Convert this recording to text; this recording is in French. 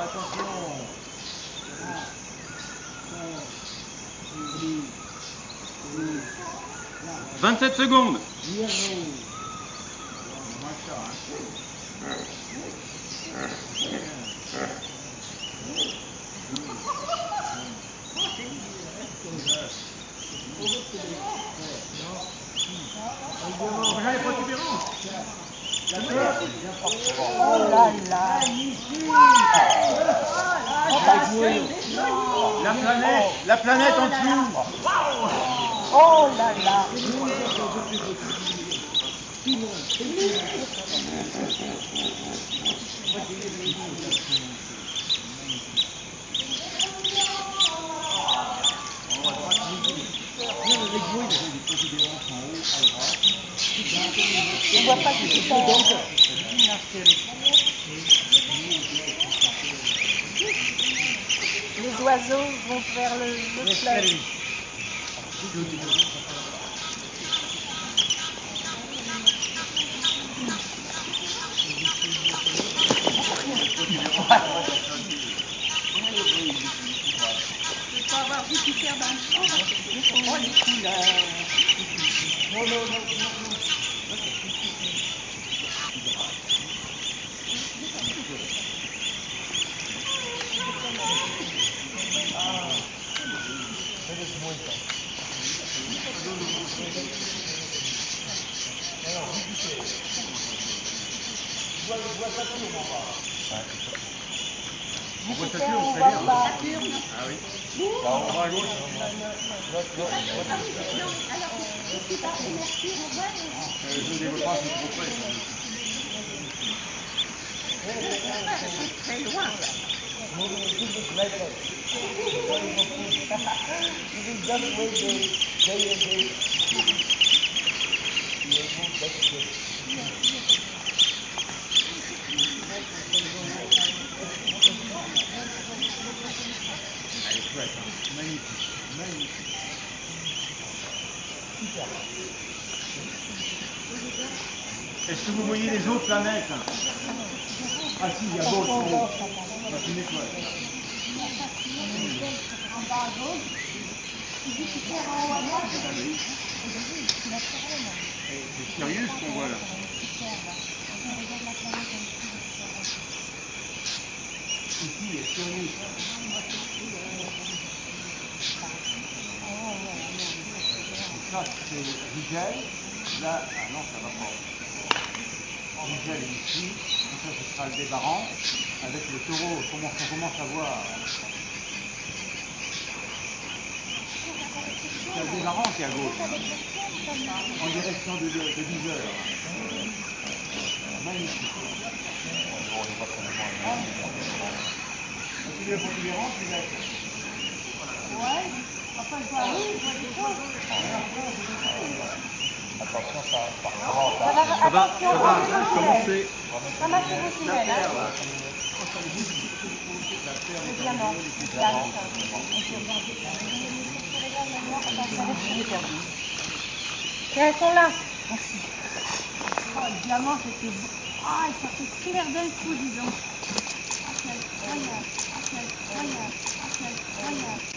attention. 27 secondes. Moins que ça, hein. Regardez les protubérances. Oh là là. La planète en dessous. Oh là là. On voit pas ce qui se passe. Les oiseaux vont vers le fleuve. Je peux pas avoir Jupiter dans le fond. Oh, les couleurs. Jupiter, on voit pas. Ah oui. Non, alors, Jupiter et Mercure, on voit. Je ne dévoile pas, c'est trop près. C'est très loin, là. Elle est chouette, hein. Magnifique, magnifique. Super. Est-ce que vous voyez les autres planètes? Ah si, il y a d'autres en haut. C'est une étoile. En bas à gauche, Jupiter en haut à droite, vous avez vu? C'est sérieux ce qu'on voit là. Ici, Sirius. Donc ça, c'est Rigel. Là, ah non, ça va pas. Rigel est ici. Donc ça, ce sera Aldébaran. Avec le taureau, on commence à voir. C'est Aldébaran qui est à gauche. En direction de 10 heures. Magnifique. On les voit tellement. Tu veux protubérance, Rigel? Ouais. Enfin, je vois des choses. Attention, ça recommence. Ça va commencer. Ça marche vos tunnels, hein. Les diamants. Les diamants. Tiens, elles sont là. Merci. Oh, le diamant, c'était beau. Ah, ça fait clair d'un coup, dis donc. Ah, regarde, regarde, regarde, regarde, regarde.